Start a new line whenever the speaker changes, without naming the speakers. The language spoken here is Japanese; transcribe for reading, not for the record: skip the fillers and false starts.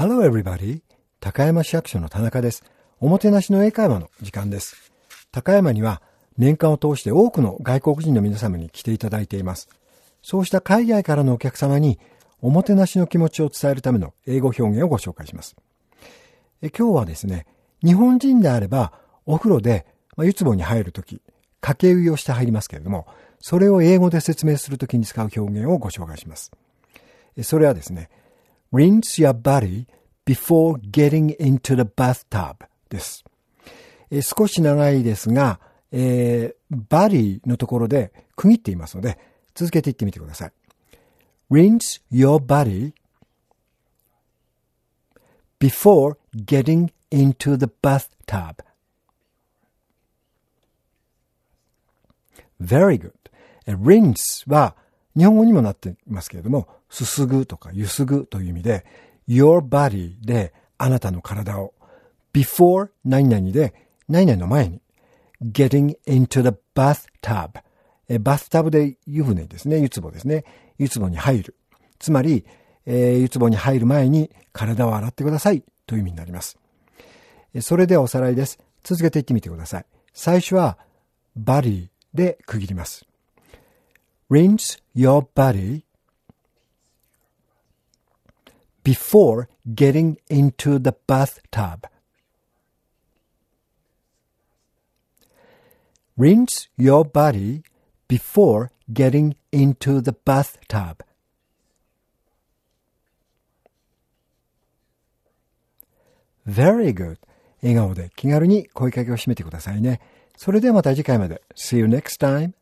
Hello everybody. 高山市役所の田中です。おもてなしの英会話の時間です。高山には年間を通して多くの外国人の皆様に来ていただいています。そうした海外からのお客様におもてなしの気持ちを伝えるための英語表現をご紹介します。今日はですね、日本人であればお風呂で湯壺に入るとき、かけ湯をして入りますけれども、それを英語で説明するときに使う表現をご紹介します。それはですね、Rinse your body before getting into the bathtub です。少し長いですが、body のところで区切っていますので、続けていってみてください。Rinse your body before getting into the bathtub. Very good. Rinse は日本語にもなっていますけれども、すすぐとかゆすぐという意味で、your body であなたの体を、before 何々で何々の前に、getting into the bathtub。バスタブで湯船ですね、湯壺ですね。湯壺に入る。つまり、湯壺に入る前に体を洗ってくださいという意味になります。それではおさらいです。続けていってみてください。最初は body で区切ります。Rinse your body before getting into the bathtub. Rinse your body before getting into the bathtub. Very good. 笑顔で気軽に声かけを締めてくださいね。それではまた次回まで。See you next time.